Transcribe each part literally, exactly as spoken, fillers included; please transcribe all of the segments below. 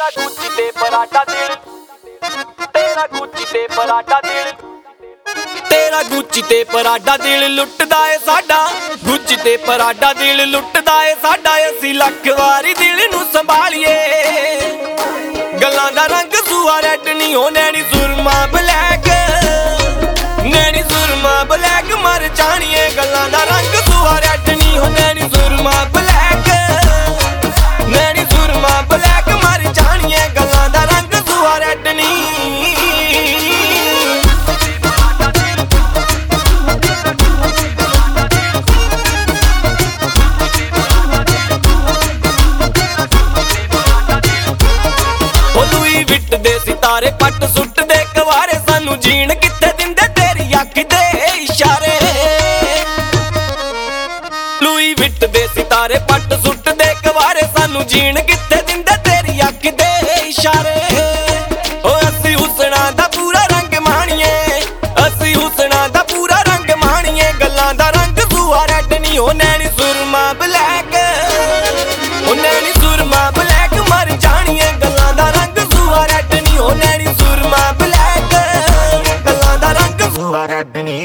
तेरा गुच्ची ते पराठा दिल, तेरा गुच्ची ते पराठा दिल, तेरा गुच्ची ते पराठा दिल लुटदा ए साडा, गुच्ची ते पराठा दिल लुटदा ए साडा। असीं लख वारी दिल नूं संभालीए, गल्लां दा रंग सूआ रैड नी हो नैनी सुरमा ब्लैक, नैनी सुरमा ब्लैक मर जाणीए। गल्लां दा रंग सूआ रैड नी हो नैनी सुरमा ब्लैक, नैनी सुरमा ब्लैक मर जाणीए। गल्लां दा रंग सूआ रैड नी। सितारे पट सुट दे कवारे सानू जीण किथे दिंदे तेरी अख दे इशारे। लुई विट दे सितारे पट सुट दे कवारे सानू जीण किथे दिंदे तेरी अख दे इशारे। ओ असी हुसना दा पूरा रंग माणीए, असी हुसना दा पूरा रंग माणीए। गल्लां दा रंग सूआ रैड नी हो नैनी सुरमा ब्लैक, ओ नैनी सुरमा ब्लैक मर जाणीए। गल्लां दा रंग सूआ रैड हो नैनी सुरमा ब्लैक, गल्लां दा रंग सूआ रैड नी।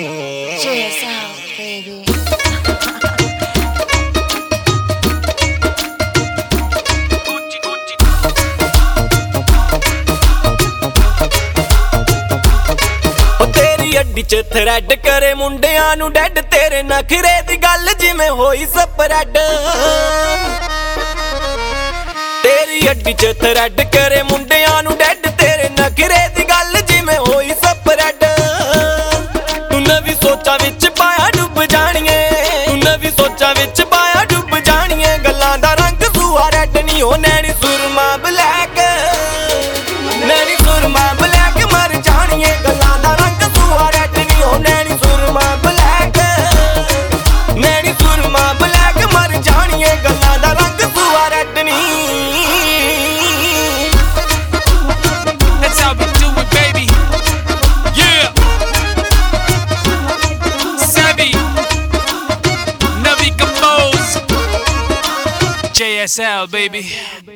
तेरी अड्डी च थ्रैड करे मुंडियां नू डैड, तेरे नखरे दी गल जिवें होई स्प्रैड। तेरी अड्डी च थ्रैड करे मुंडियां नू डैड, तेरे नखरे दी गल जिवें होई स्प्रैड। तू नवी सोचा विच पाया डुब जाणीए, तू नवी सोचा विच पाया डुब जाणीए। गल्लां दा रंग सूआ रैड नी हो नैनी सुरमा ब्लैक, नैनी सुरमा ब्लैक मर जाणीए। गल्लां दा रंग सूआ रैड नी हो नैनी सुरमा ब्लैक, नैनी सुरमा ब्लैक मर जाणीए। गल्लां दा रंग सूआ रैड नी। J S L, baby.